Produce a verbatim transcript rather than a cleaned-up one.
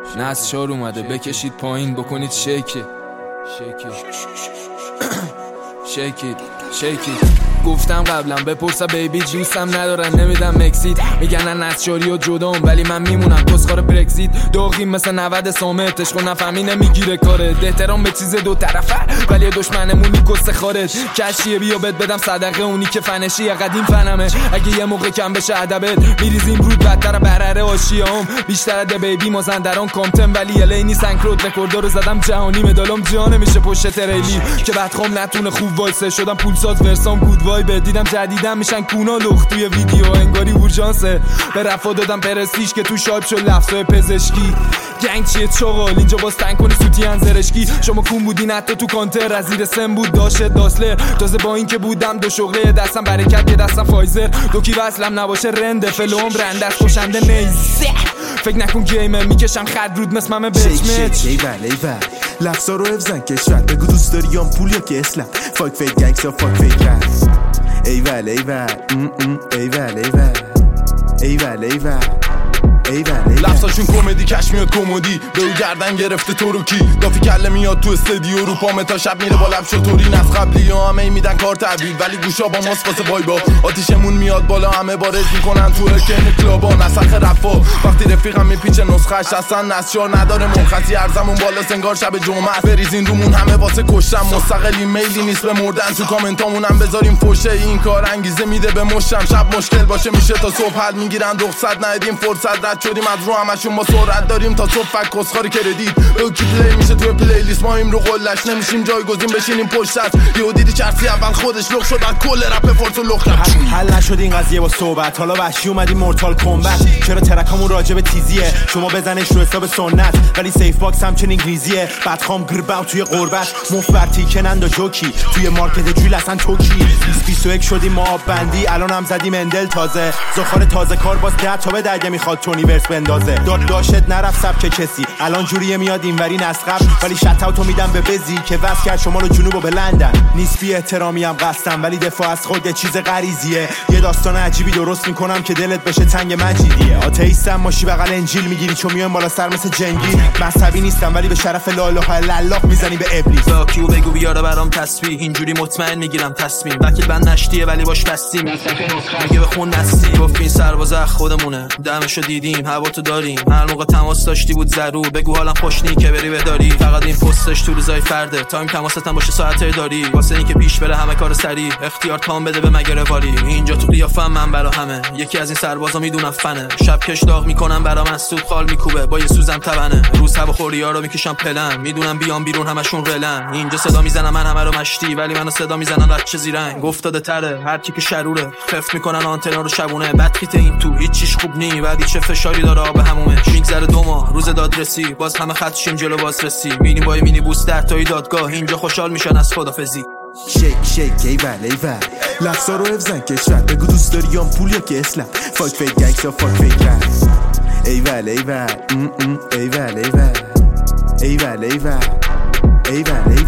نسشار اومده بکشید پایین بکنید شیکی شیکی شیکی شیکی گفتم قبلا بپرسا بیبی جوسم ندارن نمیدم مکسید میگن نسشاری و جدام ولی من میمونم کسخار برکزیت داغیم مثل نود سامت عشق و نفهمی نمیگیره کارت احترام به چیز دو طرفه ولی دشمنمونی کس خارج کشیه بیا بد بدم صدقه اونی که فنشی قدیم فنمه اگه یه موقع کم بشه ادبت میریزیم رود بدتر برره آشیام بیشتر ده بیبی مازندران کامتن ولی الینی سنکرود رکوردو رو زدم جهانی مدالم جهان میشه پشت تریلی که بدخوام نتونه خوب وایسه شدم پولساز ورسام گود وای دیدم جدیدم میشن کونا لخت توی ویدیو انگاری اورژانسه به رفا دادم پرستیش که تو شایب شد لفظای پزشکی گنگ چیه چاقال اینجا باز تنگ کنی سوتی انزرشکی شما کون بودین حتی تو کانتر از زیر سن بود داشت داسلر تازه با این که بودم دو شغله دستم برکت یه دستم فایزر دوکی وصلم نباشه رنده فلوم رنده از کشنده نیزه فکر نکن گیمه میکشم خد رود مثل ممه بچمچ ایول ایول لفظا رو افزن کشور بگو دوست داری یا پول یا که اسلام فاک فیک گنگس یا فاک فیک رپ ایول ایول ایول ایول ایول ایول لفظاشون کمدی کش میاد کمدی به او گردن گرفته تو رو کی دافی کله میاد تو استدیو رو پامه تا شب میره با لب شطوری نز قبلی ها همه میدن کار تعبیر ولی گوشا با ماست واسه وای با آتیشمون میاد بالا همه بارز میکنن تو ارکن کلابا نسخ رفا وقتی رفیقم میپیچه نسخش اصلا نسشار نداره مرخصی ارزمون بالا سنگار شب جمعه بریزین رومون همه واسه کشتم مستقلی میلی نیست به مردن تو کامنتامون هم بذاریم فوشه این کار انگیزه میده به مشتم شب مشکل باشه میشه تا صبح حل میگیرن رخصت ندیم فرصت رد شدیم از رو همشون با سرعت داریم تا صبح فک کسخاری کردید اوکی پلی میشه توی پلیلیست ما این رو قلش نمیشیم جایگزین بشینیم پشت دست یهو دیدی چرسی اول خودش لخ شد از کل رپ فورس و لخ حل, حل نشد این قضیه با صحبت حالا وحشی اومدیم مورتال کمبت چرا ترکامون راجع به تیزیه شما بزنش رو حساب سنت ولی سیف باکس همچنین انگلیزیه بدخوام گرباو توی قربت مفبرتی کنند و جوکی توی مارکت جویل اصلا توکی بیست بیست و یک شدیم ما آب بندی الان هم زدیم اندل تازه زخار تازه کار باز ده تا به درگه میخواد تونیورس بندازه داد داشت نرفت سبک کسی الان جوریه میاد اینوری نسقب ولی شت اوتو میدم به بزی که واسه کرد شمال و جنوب و به لندن نیست بی احترامی هم قصدم ولی دفاع از خود یه چیز غریزیه یه داستان عجیبی درست میکنم که دلت بشه تنگ مجیدیه آتئیستم ماشی بغل انجیل میگیری چون میام بالا سر مثل جنگی مذهبی نیستم ولی به شرف لا اله الا الله میزنی به ابلیس باکیو بگو بیاره برام تسبیح اینجوری مطمئن میگیرم تصمیم وکیل بند نشتیه ولی باش بستیم میگه بخون نستی گفت این سرباز خودمونه دمشو دیدیم هوا تو داریم هر موقع تماس داشتی بود ضرور بگو حالم خوش نی که بری بداری فقط این پستش تو روزای فرده تایم تماستم باشه ساعت داری واسه اینکه پیش بره همه کار سری اختیار تام بده به مگره والی اینجا تو قیافم من برا همه یکی از این سربازا میدونم فنه شب کش داغ میکنم برا مسعود خال میکوبه با یه سوزم تبنه روز هوا خوریا رو میکشم پلن میدونم بیام بیرون همشون رلن اینجا صدا میزنم من همه رو مشتی ولی منو صدا میزنن بچه زیرنگ افتاده تره هر کی که شروره خفت میکنن آنتنا رو شبونه بعد خیت این تو هیچ چیش خوب نی بعد چه فشاری داره آب همومش میگذره دو ماه روز دادرسی باز همه خط شیم جلو بازرسی میریم با مینی بوس ده تایی دادگاه اینجا خوشحال میشن از خدافظی شیک شیک ایول ایول لفظا رو افزن کشور بگو دوست داری یا پول یا که اسلام فاک فیک گنگس یا فاک فیک رپ ایول ایول ایول ایول ایول ایول ایول